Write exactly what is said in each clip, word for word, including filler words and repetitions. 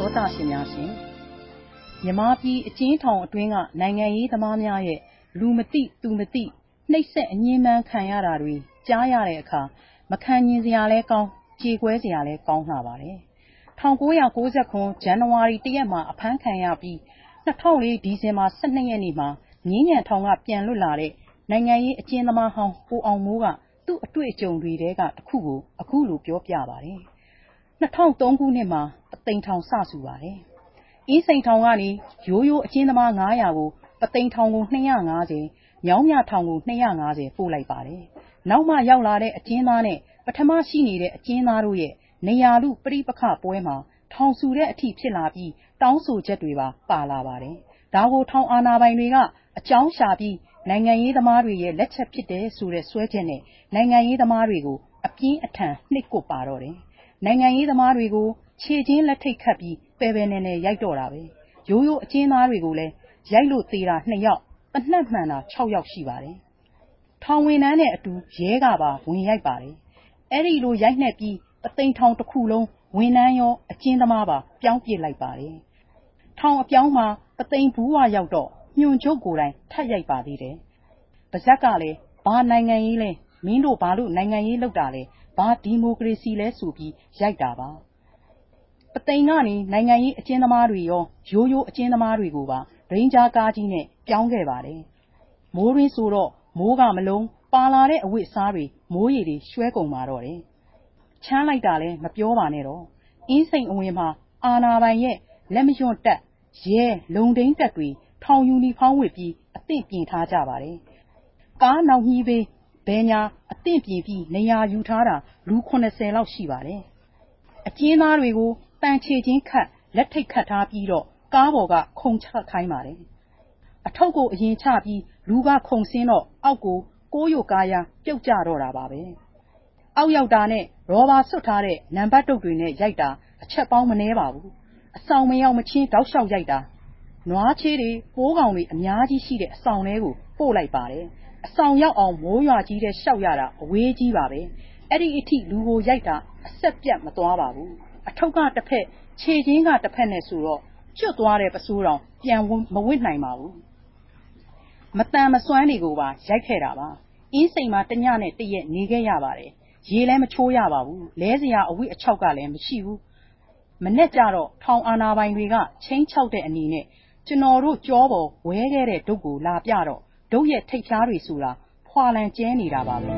သောတာရှင်များရှင်မြန်မာပြည်အကျဉ်းထောင်အတွင်းကနိုင်ငံရေးသမားများရဲ့လူမသိသူမသိနှိပ်စက်အငြင်းပန်းခံရတာတွေကြားရတဲ့အခါမခံညင်စရာလဲကောင်းကြေကွဲစရာလဲကောင်းလာပါတယ်၁၉၉၇ဇန်နဝါရီလရက်မှာအဖမ်းခံရပြီး၂၀၀၄ဒီဇင်ဘာ၁၂ရက်နေ့မှာငြိမ်းချမ်းထောင်ကပြန်လွတ်လာတဲ့နိုင်ငံရေးအကျဉ်းသမားဟောင်းကိုအောင်မိုးကသူ့အတွေ့အကြုံတွေထဲကတစ်ခုကိုအခုလိုပြောပြပါတယ်၂၀၀၃ခုနှစ်မှာပသိမ်ထောင်စဆူပါတယ်အင်းစိန်ထောင်ကနေရိုးရိုးအကျဉ်းသမား၅၀၀ကိုပသိမ်ထောင်ကို၂၅၀မြောင်းမြထောင်ကို၂၅၀ပို့လိုက်ပါတယ်နောက်မှရောက်လာတဲ့အကျဉ်းသားနဲ့ပထမရှိနေတဲ့အကျဉ်းသားတို့ရဲ့နေရာလူပရိပခပွဲမှာထောင်ဆူတဲ့အထိဖြစ်လာပြီးတောင်းဆိုချက်တွေပါပါလာပါတယ်ဒါကိုထောင်အာဏာပိုင်တွေကအကြောင်းရှာပြီးနိုင်ငံရေးသမားတွေရဲ့လက်ချက်ဖြစ်တယ်ဆိုတဲ့ဆွဲချက်နဲ့နိုင်ငံရေးသမားတွေကိုအပြင်းအထန်နှိပ်ကွပ်ပါတော့တယ်နိုင်ငံရေးသမားတွေကိုခြေချင်းလက်ထိတ်ခတ်ပြီးပယ်ပယ်နယ်နယ်ရိုက်တော့တာပဲရိုးရိုးအကျဉ်းသားတွေကိုလည်းရိုက်လို့သေးတာနှစ်ယောက်တနတ်မှန်တာ၆ယောက်ရှိပါတယ်ထောင်ဝင်နှန်းနဲ့အတူရဲကပါဝင်ရိုက်ပါတယ်အဲ့ဒီလိုရိုက်နှက်ပြီးပသိမ်ထောင်တစ်ခုလုံးဝင်နှန်းရောအကျဉ်းသမားပါပြောင်းပြစ်လိုက်ပါတယ်ထောင်အပြောင်းမှာပသိမ်ဘူးဝရောက်တော့ညွန့်ချုပ်ကိုယ်တိုင်ထပ်ရိုက်ပါသေးတယ်ပါဇက်ကလည်းဘာနိုင်ငံရေးလဲမင်းတို့ဘာလို့နိုင်ငံရေးလုပ်တာလဲဘာဒီမိုကရေစီလဲဆိုပြီးရိုက်တာပါပသိမ်ကနေနိုင်ငံရေးအကျဉ်းသမားတွေရောရိုးရိုးအကျဉ်းသမားတွေကိုပါရိန်းဂျားကားကြီးနဲ့ပြောင်းခဲ့ပါတယ်မိုးရင်းဆိုတော့မိုးကမလုံးပါလာတဲ့အဝတ်အစားတွေမိုးရေတွေရွှဲကုန်ပါတော့တယ်ချမ်းလိုက်တာလဲမပြောပါနဲ့တော့အင်းစိန်အဝင်မှာအာနာပိုင်ရဲ့လက်မရွံ့တက်ရဲလုံဒိန်းတက်တွေထောင်ယူနီဖောင်းဝစ်ပြီးအသင့်ပြင်ထားကြပါတယ်ကားနောက်ကြီးပေးဘယ်ညာအသင့်ပြင်ပြီးနေရာယူထားတာလူ၇၀လောက်ရှိပါတယ်အကျဉ်းသားတွေကိုတန်ချေချင်းခတ်လက်ထိတ်ခတ်ထားပြီးတော့ကားပေါ်ကခုန်ချခိုင်းပါတယ်အထုပ်ကိုအရင်ချပြီးလူကခုန်ဆင်းတော့အောက်ကိုကိုးရုပ်ကားရပြုတ်ကျတော့တာပါပဲအောက်ရောက်တာနဲ့ရောဘာဆွတ်ထားတဲ့နံပါတ်တုပ်တွေနဲ့ရိုက်တာအချက်ပေါင်းမနှဲပါဘူးအဆောင်မရောက်မချင်းတောက်လျှောက်ရိုက်တာနွားချေးတွေပိုးကောင်တွေအများကြီးရှိတဲ့အဆောင်ထဲကိုပို့လိုက်ပါတယ်အဆောင်ရောက်အောင်မိုးရွာကြီးတဲ့ရှောက်ရတာအဝေးကြီးပါပဲအဲ့ဒီအထိလူကိုရိုက်တာအဆက်ပြတ်မသွားပါဘူးအထုပ်ကတစ်ဖက်ခြေချင်းကတစ်ဖက်နဲ့ဆိုတော့ကျွတ်သွားတဲ့ပစိုးတောင်ပြန်မဝစ်နိုင်ပါဘူးမတန်မစွမ်းတွေကိုပါရိုက်ခဲ့တာပါအင်းစိန်မှာတညနဲ့တရက်နေခဲ့ရပါတယ်ရေလည်းမချိုးရပါဘူးလဲစရာအဝိအချောက်ကလည်းမရှိဘူးမနဲ့ကြတော့ထောင်အာနာပိုင်တွေကချင်းချောက်တဲ့အနေနဲ့ကျွန်တော်တို့ကြောပေါ်ဝဲခဲ့တဲ့ဒုတ်ကိုလာပြတော့ဒုတ်ရဲ့ထိတ်ဖြားတွေဆိုတာဖွာလန်ကျဲနေတာပါပဲ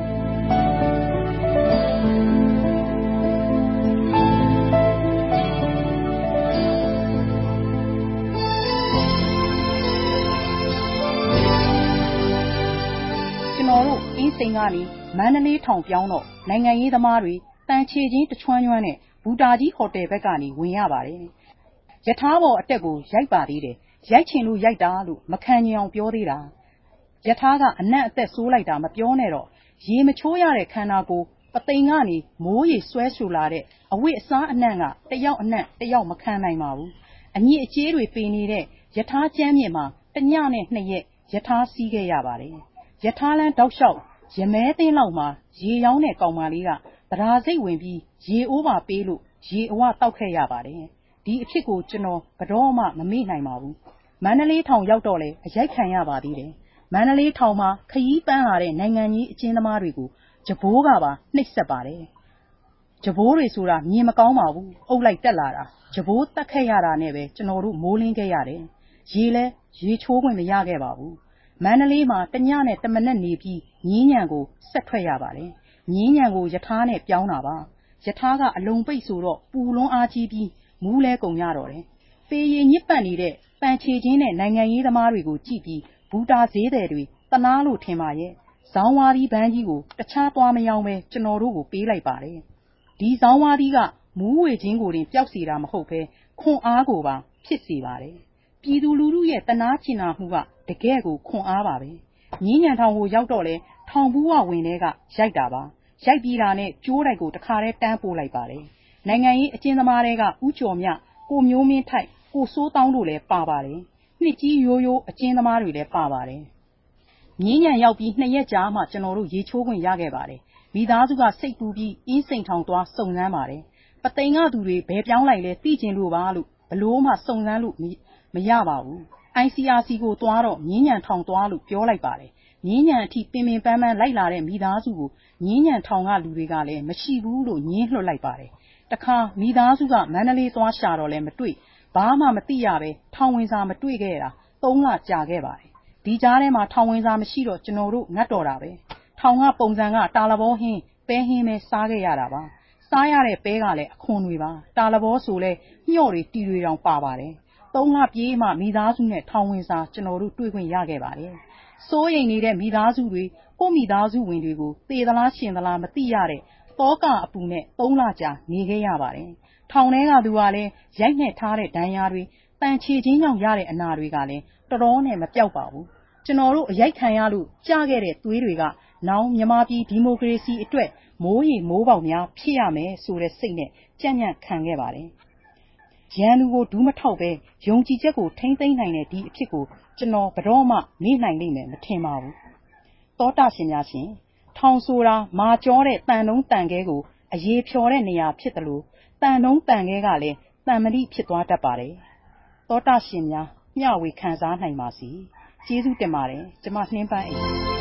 ကျွန်တော်တို့အင်းစိန်ကနေမန္တလေးထောင်ပြောင်းတော့နိုင်ငံရေးသမားတွေတန်ချေချင်းတချွမ်းချွမ်းနဲ့ဘူတာကြီးဟိုတယ်ဘက်ကနေဝင်ရပါတယ်ယထာပေါ်အတက်ကိုရိုက်ပါသေးတယ်ရိုက်ချင်လို့ရိုက်တာလို့မခံညင်အောင်ပြောသေးတာယထာကအနံ့အသက်ဆိုးလိုက်တာမပြောနဲ့တော့ရေမချိုးရတဲ့ခန္ဓာကိုယ်ပသိမ်ကနေမိုးရေဆွဲဆူလာတဲ့အဝိအစားအနံ့ကတယောက်အနံ့တယောက်မခံနိုင်ပါဘူးအညစ်အကြေးတွေပေနေတဲ့ယထာကျမ်းမြင့်မှာတညနဲ့နှစ်ရက်ယထာစီးခဲ့ရပါတယ်ယထာလန်းတောက်လျှောက်ရမဲသင်းလောက်မှာရေရောင်းတဲ့ကောင်မလေးကဗရာစိတ်ဝင်ပြီးရေအိုးပါပေးလို့ရေအဝတောက်ခဲ့ရပါတယ်ဒီအဖြစ်ကိုကျွန်တော်ဘယ်တော့မှမမေ့နိုင်ပါဘူးမန္တလေးထောင်ရောက်တော့လေအရိုက်ခံရပါသေးတယ်မန္တလေးထောင်မှာခရီးပန်းလာတဲ့နိုင်ငံကြီးအကျဉ်းသမားတွေကိုဂျဘိုးကပါနှိပ်စက်ပါတယ်ဂျဘိုးတွေဆိုတာမြင်မကောင်းပါဘူးအုပ်လိုက်တက်လာတာဂျဘိုးတက်ခဲ့ရတာနဲ့ပဲကျွန်တော်တို့မိုးလင်းခဲ့ရတယ်ရေလဲရေချိုးခွင့်မရခဲ့ပါဘူးမန္တလေးမှာတညနဲ့တမနက်နေပြီးငင်းညံကိုဆက်ထွက်ရပါတယ်ငင်းညံကိုယထာနဲ့ပြောင်းတာပါယထာကအလုံးပိတ်ဆိုတော့ပူလွန်းအားကြီးပြီးမူးလဲကုန်ရတော့တယ်ပေရီညစ်ပတ်နေတဲ့တန်ချေချင်းနဲ့နိုင်ငံရေးသမားတွေကိုကြည့်ပြီးဘူတာဈေးတယ်တွေတနာလို့ထင်ပါရဲ့ဇောင်းဝါဒီဘန်းကြီးကိုတခြားသွားမရောက်ပဲကျွန်တော်တို့ကိုပေးလိုက်ပါတယ်ဒီဇောင်းဝါဒီကမူးဝေခြင်းကိုတင်ပျောက်စေတာမဟုတ်ပဲခွန်အားကိုပါဖြစ်စေပါတယ်ပြည်သူလူထုရဲ့တနာကျင်နာမှုကတကယ်ကိုခွန်အားပါပဲငင်းညံထောင်ကိုရောက်တော့လေထောင်ဘူးဝဝင်တဲ့ကရိုက်တာပါရိုက်ပြီးတာနဲ့ကျိုးတိုက်ကိုတခါတည်းတန်းပို့လိုက်ပါတယ်နိုင်ငံရေးအကျဉ်းသမားတွေကဥကျော်မြကိုမျိုးမင်းထိုက်ကိုစိုးတောင်းတို့လည်းပါပါတယ်နှစ်ကြီးရိုးရိုးအကျဉ်းသမားတွေလည်းပါပါတယ်ငင်းညံရောက်ပြီးနှစ်ရက်ကြာမှကျွန်တော်တို့ရေချိုးခွင့်ရခဲ့ပါတယ်မိသားစုကစိတ်ပူပြီးအင်းစိန်ထောင်သွားစုံစမ်းပါတယ်ပသိမ်ကသူတွေဘယ်ပြောင်းလိုက်လဲသိကျင်လို့ပါလို့ဘလို့မှစုံစမ်းလို့မရပါဘူး I C R C ကိုသွားတော့မြင်းညံထောင်သွားလို့ပြောလိုက်ပါတယ်မြင်းညံအထိပင်ပင်ပန်းပန်းလိုက်လာတဲ့မိသားစုကိုမြင်းညံထောင်ကလူတွေကလည်းမရှိဘူးလို့ညင်းလွှတ်လိုက်ပါတယ်တခါမိသားစုကမန္တလေးသွားရှာတော့လည်းမတွေ့ဘာမှမသိရပဲထောင်ဝင်စာမတွေ့ခဲ့တာသုံးလကြာခဲ့ပါတယ်ဒီကြားထဲမှာထောင်ဝင်စာမရှိတော့ကျွန်တော်တို့ငတ်တော်တာပဲထောင်ကပုံစံကတာလဘောဟင်းပဲဟင်းပဲစားခဲ့ရတာပါစားရတဲ့ပဲကလည်းအခွန်တွေပါတာလဘောဆိုလဲညှော့တွေတီတွေတောင်ပါပါတယ်သုံးလပြေးမှမိသားစုနဲ့ထောင်ဝင်စာကျွန်တော်တို့တွေ့ခွင့်ရခဲ့ပါတယ်စိုးရိမ်နေတဲ့မိသားစုတွေကိုမိသားစုဝင်တွေကိုသေသလားရှင်သလားမသိရတဲ့တောကအပူနဲ့သုံးလကြာနေခဲ့ရပါတယ်ထောင်ထဲကသူကလည်းရိုက်နှက်ထားတဲ့ဒဏ်ရာတွေတန်ချေချင်းကြောင့်ရတဲ့အနာတွေကလည်းတော်တော်နဲ့မပြောက်ပါဘူးကျွန်တော်တို့အရိုက်ခံရလို့ကြားခဲ့တဲ့သွေးတွေကနောင်မြန်မာပြည်ဒီမိုကရေစီအတွက်မိုးရီမိုးပေါက်များဖြစ်ရမယ်ဆိုတဲ့စိတ်နဲ့ကြံ့ကြံ့ခံခဲ့ပါတယ်ရန်သူကိုဒူးမထောက်ပဲယုံကြည်ချက်ကိုထိမ့်သိမ့်နိုင်တဲ့ဒီအဖြစ်ကိုကျွန်တော်ဘယ်တော့မှမေ့နိုင်လိမ့်မယ်မထင်ပါဘူးသောတာရှင်များရှင်ထောင်ဆိုတာမာကျောတဲ့တန်တုံးတန်ခဲကိုအရေးဖြော်တဲ့နေရာဖြစ်တယ်လို့တန်တုံးတန်ခဲကလည်းတန်မတိဖြစ်သွားတတ်ပါတယ်သောတာရှင်များမျှဝေခံစားနိုင်ပါစေကျေးဇူးတင်ပါတယ်ကျမနှင်းပန်းအိမ်